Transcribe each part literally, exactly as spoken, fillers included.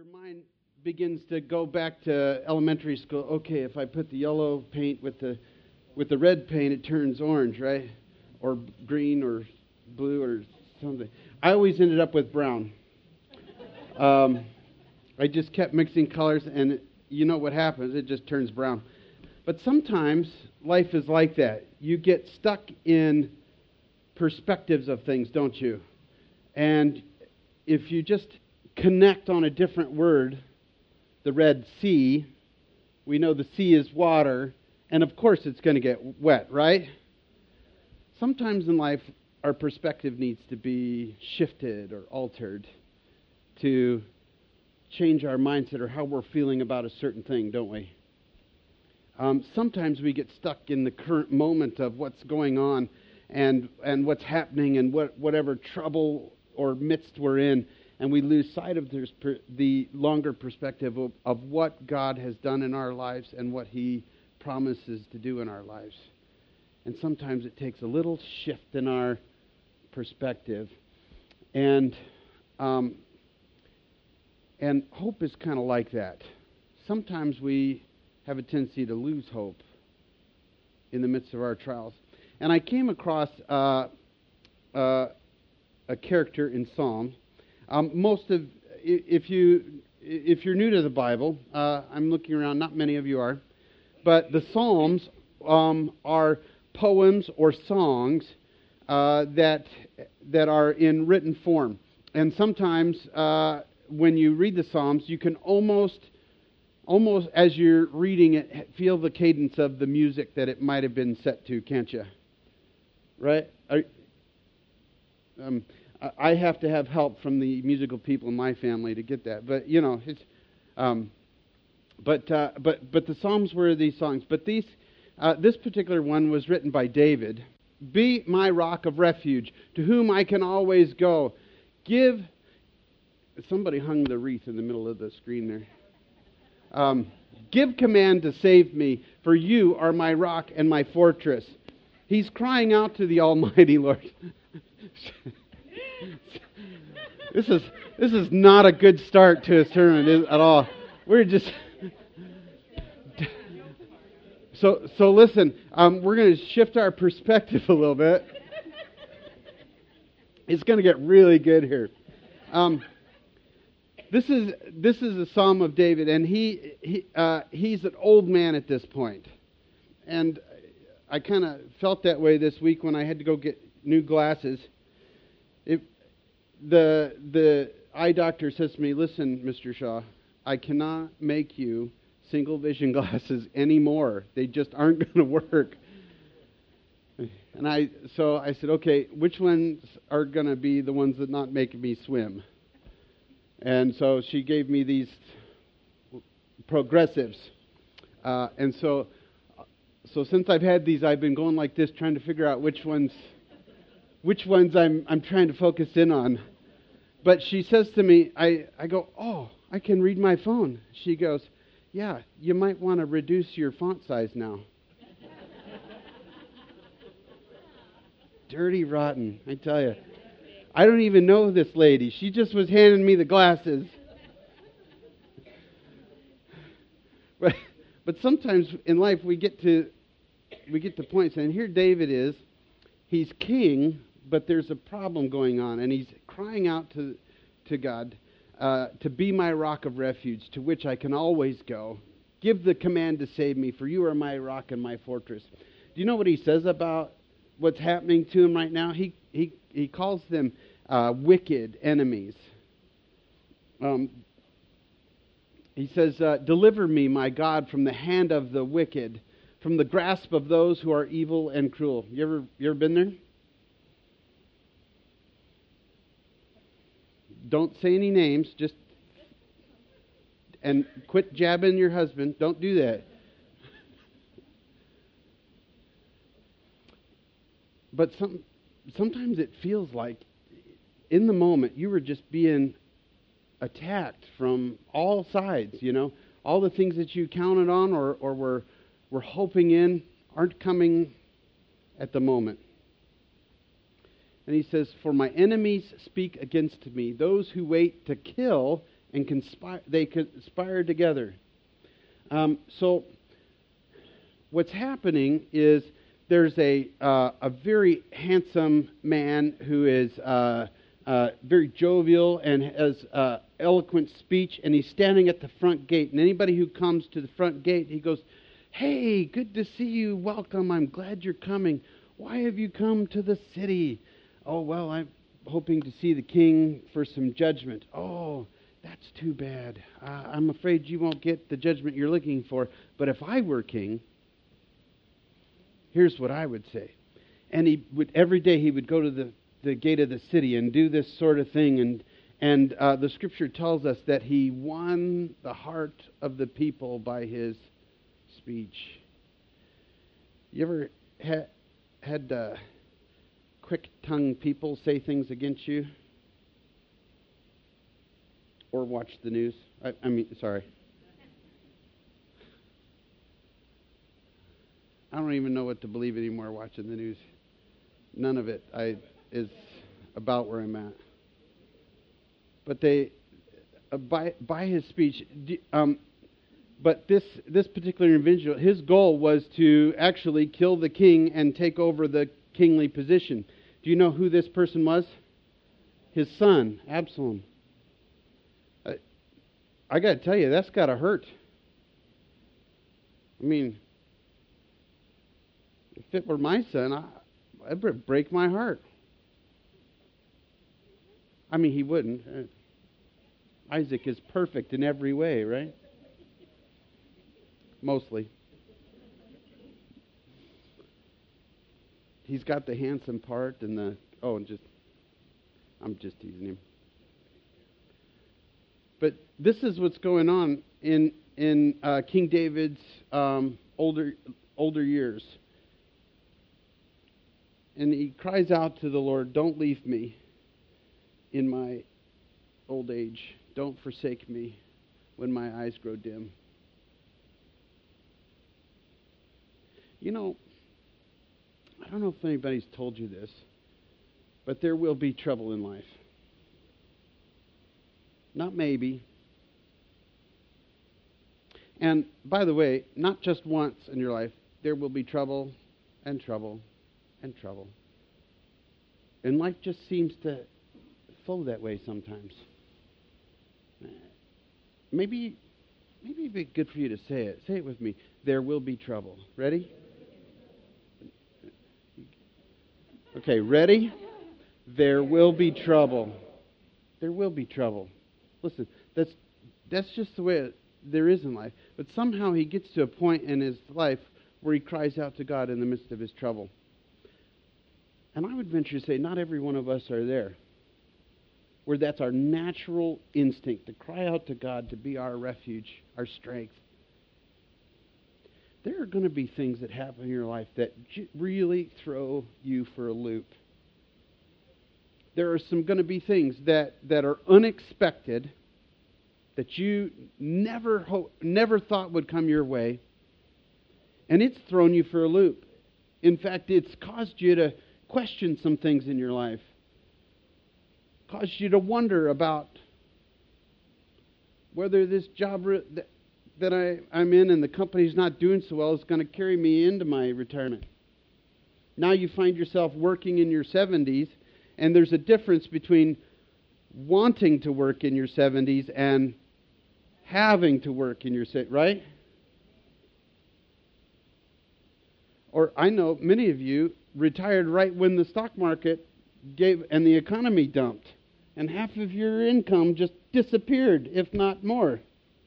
mind begins to go back to elementary school. Okay, if I put the yellow paint with the with the red paint, it turns orange, right? Or green or blue or something. I always ended up with brown. Um, I just kept mixing colors, and you know what happens. It just turns brown. But sometimes life is like that. You get stuck in perspectives of things, don't you? And if you just connect on a different word, the red sea, we know the sea is water, and of course it's going to get wet, right? Sometimes in life, our perspective needs to be shifted or altered to change our mindset or how we're feeling about a certain thing, don't we? Um, sometimes we get stuck in the current moment of what's going on and and what's happening and what whatever trouble or midst we're in, and we lose sight of per, the longer perspective of, of what God has done in our lives and what He promises to do in our lives. And sometimes it takes a little shift in our perspective. And um, and hope is kind of like that. Sometimes we have a tendency to lose hope in the midst of our trials. And I came across uh, uh, a character in Psalms. Um, most of, if you if you're new to the Bible, uh, I'm looking around. Not many of you are, but the Psalms um, are poems or songs uh, that that are in written form. And sometimes uh, when you read the Psalms, you can almost almost as you're reading it feel the cadence of the music that it might have been set to, can't you? Right? Are, um, I have to have help from the musical people in my family to get that, but you know, it's, um, but uh, but but the Psalms were these songs. But these, uh, this particular one was written by David. Be my rock of refuge, to whom I can always go. Give. Somebody hung the wreath in the middle of the screen there. Um, Give command to save me, for you are my rock and my fortress. He's crying out to the Almighty Lord. This is this is not a good start to a sermon at all. We're just so so. Listen, um, we're going to shift our perspective a little bit. It's going to get really good here. Um, this is this is a Psalm of David, and he he uh, he's an old man at this point, and I kind of felt that way this week when I had to go get new glasses. It, the the eye doctor says to me, "Listen, Mister Shaw, I cannot make you single vision glasses anymore. They just aren't going to work." And I so I said, "Okay, which ones are going to be the ones that not make me swim?" And so she gave me these progressives, uh, and so so since I've had these, I've been going like this, trying to figure out which ones. Which ones I'm I'm trying to focus in on. But she says to me, I, I go, oh, I can read my phone. She goes, yeah, you might want to reduce your font size now. Dirty rotten, I tell you. I don't even know this lady. She just was handing me the glasses. But but sometimes in life we get to we get to points, and here David is. He's king, but there's a problem going on, and he's crying out to to God uh, to be my rock of refuge, to which I can always go. Give the command to save me, for you are my rock and my fortress. Do you know what he says about what's happening to him right now? He he he calls them uh, wicked enemies. Um, he says, uh, "Deliver me, my God, from the hand of the wicked, from the grasp of those who are evil and cruel." You ever you ever been there? Don't say any names, just and quit jabbing your husband. Don't do that. But some sometimes it feels like in the moment you were just being attacked from all sides, you know. All the things that you counted on or, or were were hoping in aren't coming at the moment. And he says, "For my enemies speak against me, those who wait to kill and conspire. They conspired together. Um, so what's happening is there's a uh, a very handsome man who is uh, uh, very jovial and has uh, eloquent speech, and he's standing at the front gate. And anybody who comes to the front gate, he goes, "Hey, good to see you. Welcome. I'm glad you're coming. Why have you come to the city?" "Oh, well, I'm hoping to see the king for some judgment." "Oh, that's too bad. Uh, I'm afraid you won't get the judgment you're looking for. But if I were king, here's what I would say." And he would every day he would go to the, the gate of the city and do this sort of thing. And and uh, the scripture tells us that he won the heart of the people by his speech. You ever ha- had uh, quick-tongued people say things against you? Or watch the news? I, I mean, sorry. I don't even know what to believe anymore watching the news. None of it I, is about where I'm at. But they, uh, by by his speech, um, but this this particular individual, his goal was to actually kill the king and take over the kingly position. Do you know who this person was? His son, Absalom. I, I got to tell you, that's got to hurt. I mean, if it were my son, I, it would break my heart. I mean, he wouldn't. Isaac is perfect in every way, right? Mostly. He's got the handsome part and the... Oh, and just... I'm just teasing him. But this is what's going on in in uh, King David's um, older older years. And he cries out to the Lord, "Don't leave me in my old age. Don't forsake me when my eyes grow dim." You know, I don't know if anybody's told you this, but there will be trouble in life. Not maybe. And by the way, not just once in your life, there will be trouble and trouble and trouble. And life just seems to flow that way sometimes. Maybe, maybe it'd be good for you to say it. Say it with me. There will be trouble. Ready? Okay, ready? There will be trouble. There will be trouble. Listen, that's that's just the way it, there is in life. But somehow he gets to a point in his life where he cries out to God in the midst of his trouble. And I would venture to say not every one of us are there, where that's our natural instinct, to cry out to God, to be our refuge, our strength. There are going to be things that happen in your life that j- really throw you for a loop. There are some going to be things that, that are unexpected, that you never ho- never thought would come your way, and it's thrown you for a loop. In fact, it's caused you to question some things in your life, caused you to wonder about whether this job re- that, that I, I'm in and the company's not doing so well is going to carry me into my retirement. Now you find yourself working in your seventies, and there's a difference between wanting to work in your seventies and having to work in your seventies, right? Or I know many of you retired right when the stock market gave and the economy dumped, and half of your income just disappeared, if not more.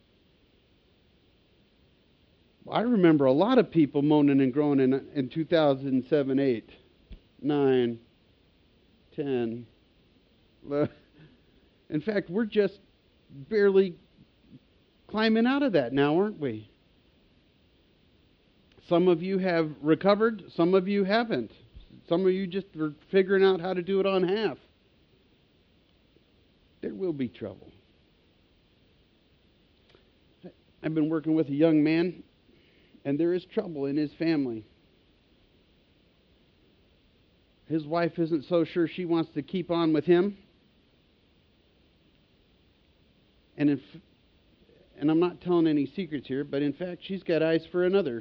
I remember a lot of people moaning and groaning in, in two thousand seven, eight, nine, ten. In fact, we're just barely climbing out of that now, aren't we? Some of you have recovered, some of you haven't. Some of you just are figuring out how to do it on half. There will be trouble. I've been working with a young man, and there is trouble in his family. His wife isn't so sure she wants to keep on with him. And if, and I'm not telling any secrets here, but in fact, she's got eyes for another.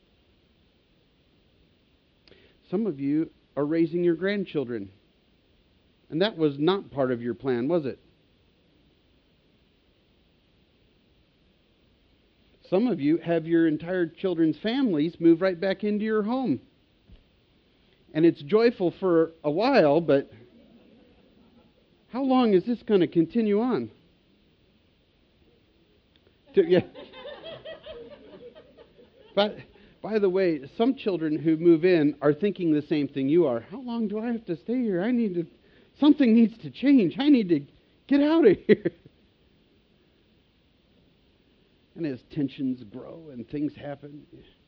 Some of you are raising your grandchildren. And that was not part of your plan, was it? Some of you have your entire children's families move right back into your home. And it's joyful for a while, but how long is this going to continue on? To, yeah. But by the way, some children who move in are thinking the same thing you are. How long do I have to stay here? I need to, something needs to change. I need to get out of here. And as tensions grow and things happen,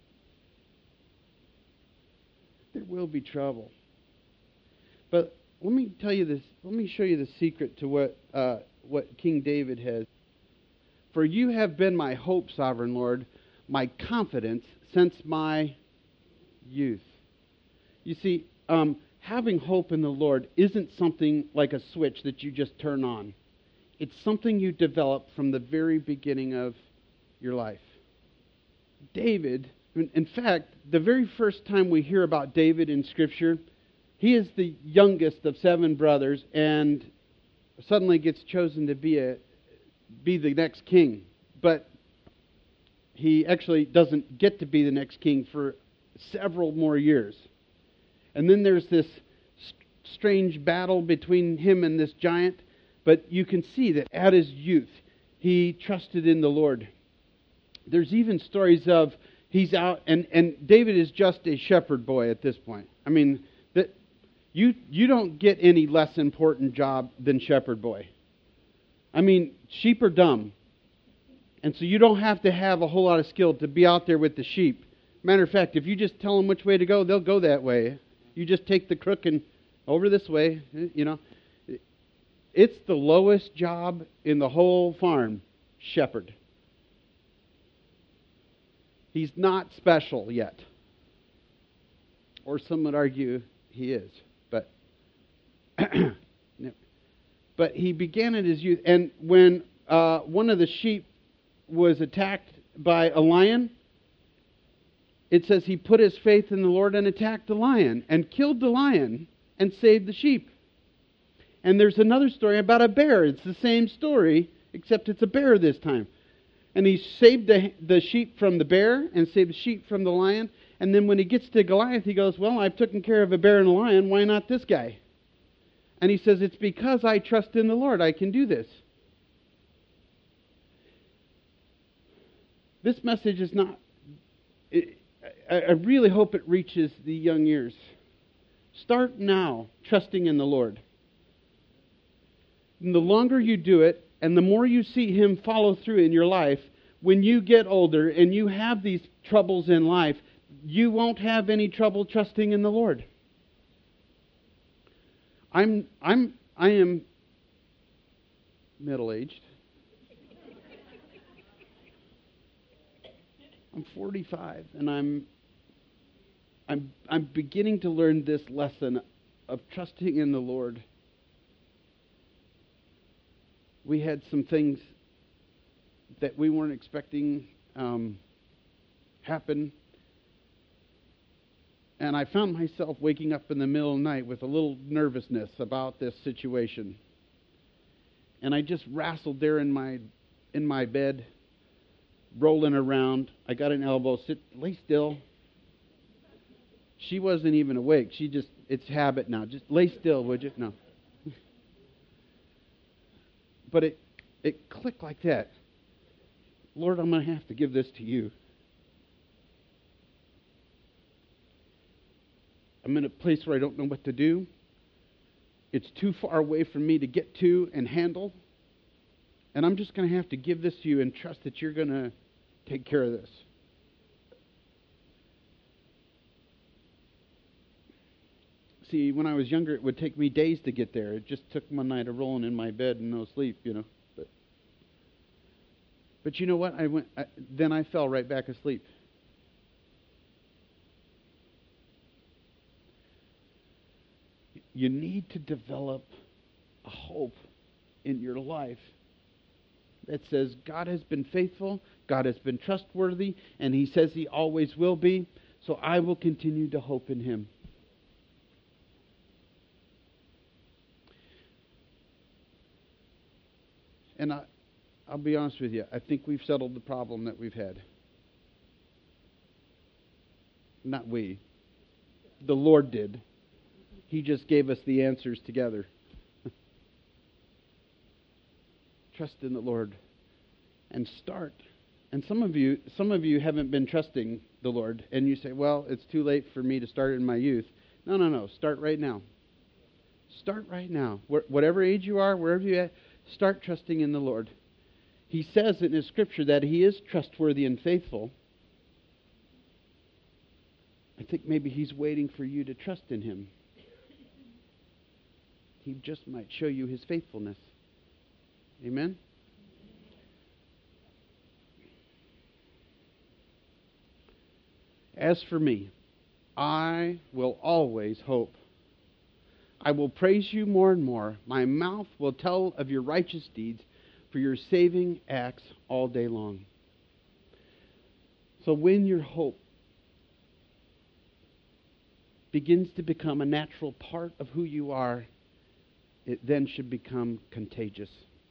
there will be trouble. But let me tell you this, let me show you the secret to what uh, what King David has. For you have been my hope, sovereign Lord, my confidence since my youth. You see, um, having hope in the Lord isn't something like a switch that you just turn on. It's something you develop from the very beginning of your life. David, in fact, the very first time we hear about David in Scripture, he is the youngest of seven brothers and suddenly gets chosen to be a be the next king. But he actually doesn't get to be the next king for several more years. And then there's this st- strange battle between him and this giant. But you can see that at his youth, he trusted in the Lord. There's even stories of he's out, and, and David is just a shepherd boy at this point. I mean, that you you don't get any less important job than shepherd boy. I mean, sheep are dumb. And so you don't have to have a whole lot of skill to be out there with the sheep. Matter of fact, if you just tell them which way to go, they'll go that way. You just take the crook and over this way, you know. It's the lowest job in the whole farm, shepherd. He's not special yet. Or some would argue he is. But but he began in his youth. And when uh, one of the sheep was attacked by a lion, it says he put his faith in the Lord and attacked the lion and killed the lion and saved the sheep. And there's another story about a bear. It's the same story, except it's a bear this time. And he saved the, the sheep from the bear and saved the sheep from the lion. And then when he gets to Goliath, he goes, well, I've taken care of a bear and a lion. Why not this guy? And he says, it's because I trust in the Lord. I can do this. This message is not... It, I, I really hope it reaches the young ears. Start now trusting in the Lord. And the longer you do it, and the more you see Him follow through in your life, when you get older and you have these troubles in life, you won't have any trouble trusting in the Lord. I'm I'm I am middle-aged. I'm forty-five, and I'm I'm I'm beginning to learn this lesson of trusting in the Lord. We had some things that we weren't expecting um, happen. And I found myself waking up in the middle of the night with a little nervousness about this situation. And I just wrestled there in my in my bed, rolling around. I got an elbow, sit, lay still. She wasn't even awake. She just, it's habit now. Just lay still, would you? No. But it it clicked like that. Lord, I'm going to have to give this to you. I'm in a place where I don't know what to do. It's too far away from me to get to and handle. And I'm just going to have to give this to you and trust that you're going to take care of this. See, when I was younger, it would take me days to get there. It just took one night of rolling in my bed and no sleep, you know. But, but you know what? I went. I, then I fell right back asleep. You need to develop a hope in your life that says God has been faithful, God has been trustworthy, and He says He always will be, so I will continue to hope in Him. And I, I'll be honest with you, I think we've settled the problem that we've had. Not we. The Lord did. He just gave us the answers together. Trust in the Lord and start. And some of you, some of you haven't been trusting the Lord, and you say, well, it's too late for me to start in my youth. No, no, no. Start right now. Start right now. Wh- whatever age you are, wherever you're at, start trusting in the Lord. He says in His Scripture that He is trustworthy and faithful. I think maybe He's waiting for you to trust in Him. He just might show you His faithfulness. Amen? As for me, I will always hope. I will praise you more and more. My mouth will tell of your righteous deeds, for your saving acts all day long. So when your hope begins to become a natural part of who you are, it then should become contagious.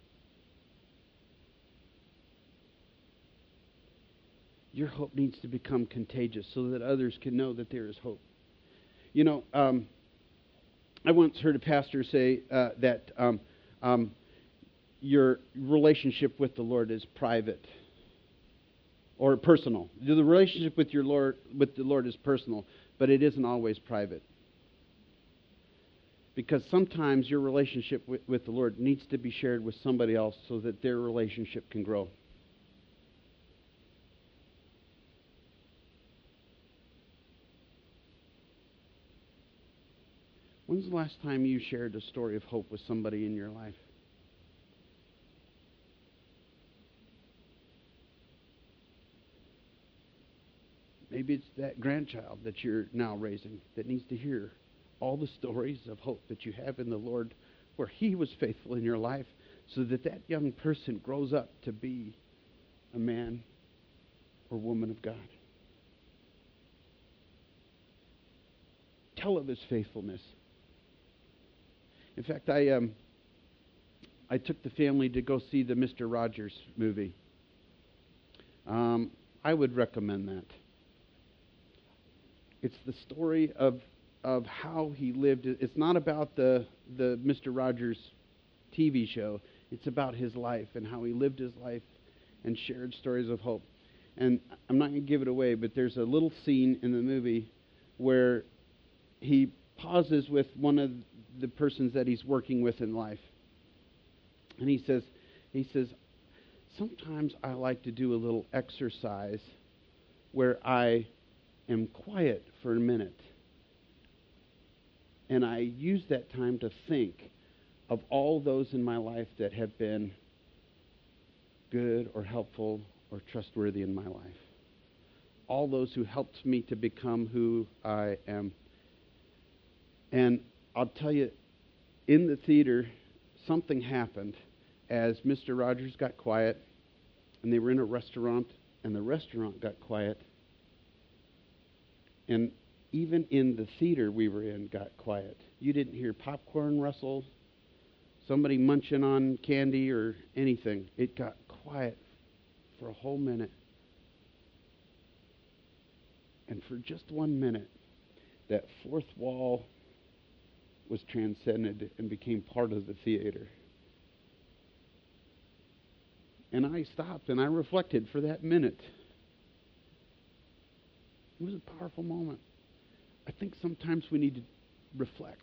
Your hope needs to become contagious so that others can know that there is hope. You know, um, I once heard a pastor say uh, that um, um, your relationship with the Lord is private or personal. The relationship with your Lord, with the Lord, is personal, but it isn't always private. Because sometimes your relationship with, with the Lord needs to be shared with somebody else so that their relationship can grow. When's the last time you shared a story of hope with somebody in your life? Maybe it's that grandchild that you're now raising that needs to hear all the stories of hope that you have in the Lord, where He was faithful in your life, so that that young person grows up to be a man or woman of God. Tell of His faithfulness. In fact, I um, I took the family to go see the Mister Rogers movie. Um, I would recommend that. It's the story of of how he lived. It's not about the the Mister Rogers T V show. It's about his life and how he lived his life and shared stories of hope. And I'm not going to give it away, but there's a little scene in the movie where he pauses with one of the persons that he's working with in life. And he says, he says, sometimes I like to do a little exercise where I am quiet for a minute. And I use that time to think of all those in my life that have been good or helpful or trustworthy in my life. All those who helped me to become who I am. And I'll tell you, in the theater, something happened as Mister Rogers got quiet, and they were in a restaurant, and the restaurant got quiet. And even in the theater we were in got quiet. You didn't hear popcorn rustle, somebody munching on candy or anything. It got quiet for a whole minute. And for just one minute, that fourth wall was transcended and became part of the theater. And I stopped and I reflected for that minute. It was a powerful moment. I think sometimes we need to reflect.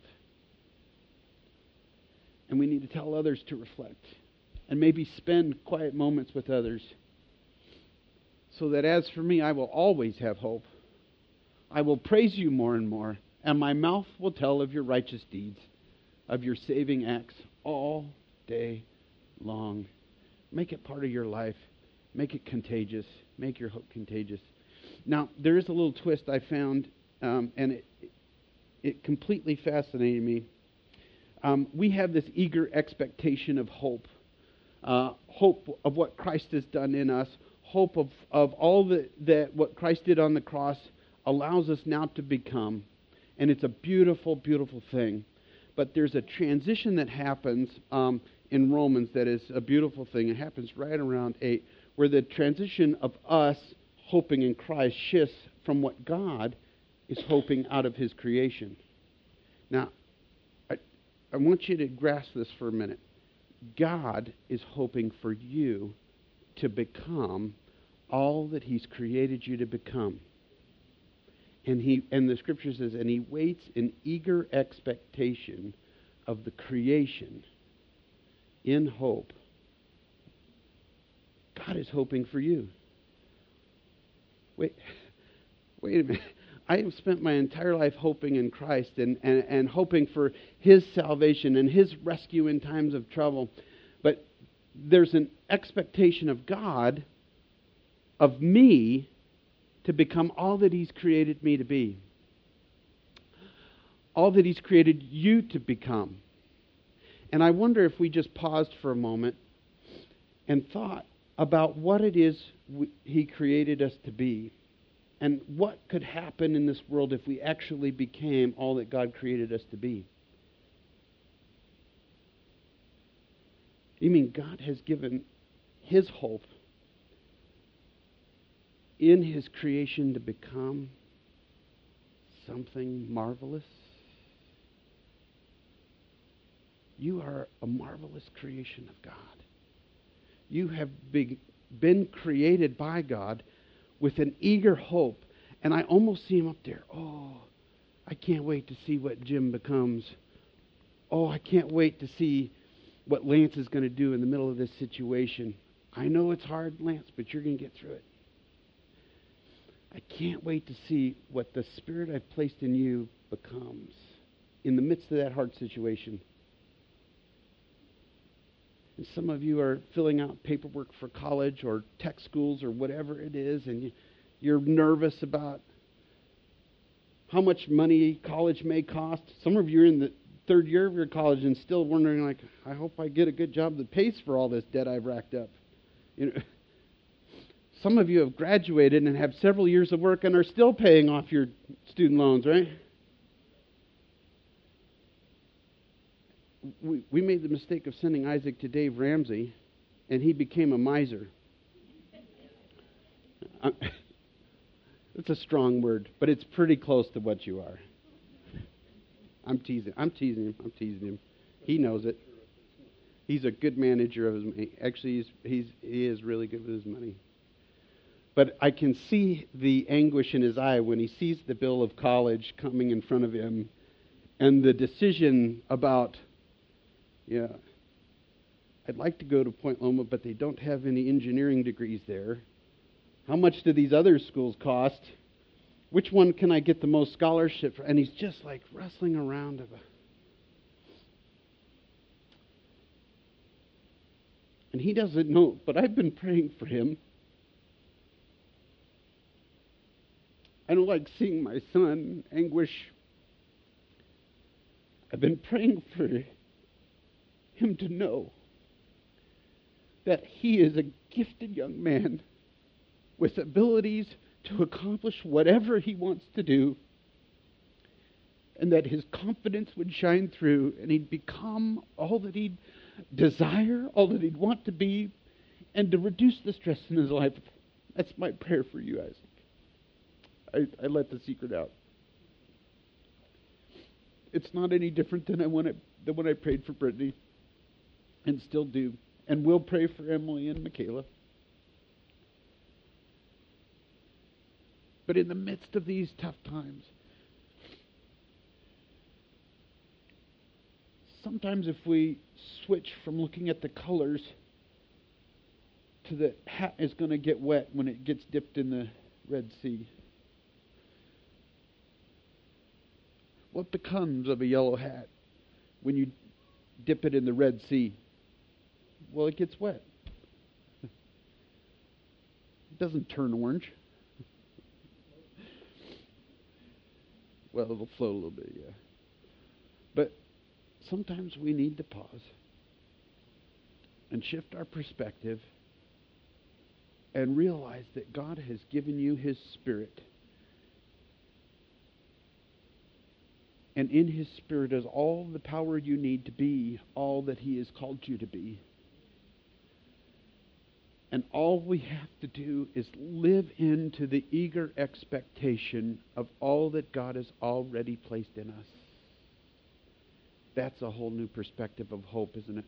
And we need to tell others to reflect. And maybe spend quiet moments with others. So that as for me, I will always have hope. I will praise you more and more. And my mouth will tell of your righteous deeds, of your saving acts all day long. Make it part of your life. Make it contagious. Make your hope contagious. Now, there is a little twist I found, um, and it, it completely fascinated me. Um, we have this eager expectation of hope. uh, hope of what Christ has done in us, hope of, of all that, that what Christ did on the cross allows us now to become. And it's a beautiful, beautiful thing. But there's a transition that happens um, in Romans that is a beautiful thing. It happens right around eight, where the transition of us hoping in Christ shifts from what God is hoping out of his creation. Now, I, I want you to grasp this for a minute. God is hoping for you to become all that he's created you to become. And he and the scripture says, and he waits in eager expectation of the creation in hope. God is hoping for you. Wait, wait a minute. I have spent my entire life hoping in Christ and, and, and hoping for his salvation and his rescue in times of trouble. But there's an expectation of God, of me, to become all that he's created me to be. All that he's created you to become. And I wonder if we just paused for a moment and thought about what it is we, he created us to be. And what could happen in this world if we actually became all that God created us to be? You mean God has given his hope in his creation to become something marvelous? You are a marvelous creation of God. You have be, been created by God with an eager hope. And I almost see him up there. Oh, I can't wait to see what Jim becomes. Oh, I can't wait to see what Lance is going to do in the middle of this situation. I know it's hard, Lance, but you're going to get through it. I can't wait to see what the Spirit I've placed in you becomes in the midst of that hard situation. And some of you are filling out paperwork for college or tech schools or whatever it is, and you, you're nervous about how much money college may cost. Some of you are in the third year of your college and still wondering, like, I hope I get a good job that pays for all this debt I've racked up. You know, some of you have graduated and have several years of work and are still paying off your student loans, right? We, we made the mistake of sending Isaac to Dave Ramsey, and he became a miser. Uh, it's a strong word, but it's pretty close to what you are. I'm teasing. I'm teasing him. I'm teasing him. He knows it. He's a good manager of his money. Actually, he's, he's he is really good with his money. But I can see the anguish in his eye when he sees the bill of college coming in front of him, and the decision about, yeah, I'd like to go to Point Loma, but they don't have any engineering degrees there. How much do these other schools cost? Which one can I get the most scholarship for? And he's just like wrestling around. About. And he doesn't know, but I've been praying for him. I don't like seeing my son anguish. I've been praying for him to know that he is a gifted young man with abilities to accomplish whatever he wants to do, and that his confidence would shine through and he'd become all that he'd desire, all that he'd want to be, and to reduce the stress in his life. That's my prayer for you, Isaac. I, I let the secret out. It's not any different than, I when I, than when I prayed for Brittany, and still do, and will pray for Emily and Michaela. But in the midst of these tough times, sometimes if we switch from looking at the colors to the hat is going to get wet when it gets dipped in the Red Sea. What becomes of a yellow hat when you dip it in the Red Sea? Well, it gets wet. It doesn't turn orange. Well, it'll float a little bit, yeah. But sometimes we need to pause and shift our perspective and realize that God has given you His Spirit. And in His Spirit is all the power you need to be all that He has called you to be. And all we have to do is live into the eager expectation of all that God has already placed in us. That's a whole new perspective of hope, isn't it?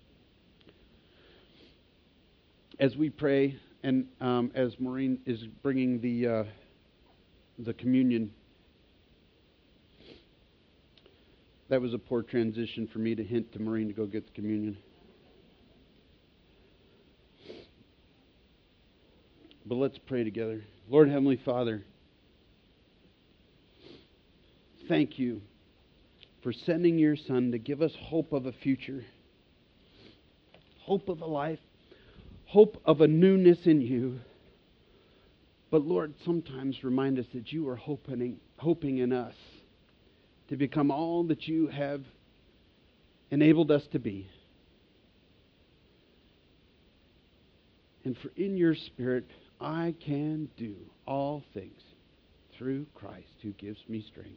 As we pray, and um, as Maureen is bringing the uh, the communion, that was a poor transition for me to hint to Maureen to go get the communion. But let's pray together. Lord Heavenly Father, thank you for sending your Son to give us hope of a future, hope of a life, hope of a newness in you. But Lord, sometimes remind us that you are hoping, hoping in us to become all that you have enabled us to be. And for in your Spirit, I can do all things through Christ who gives me strength.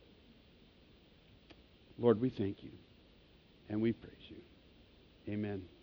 Lord, we thank you and we praise you. Amen.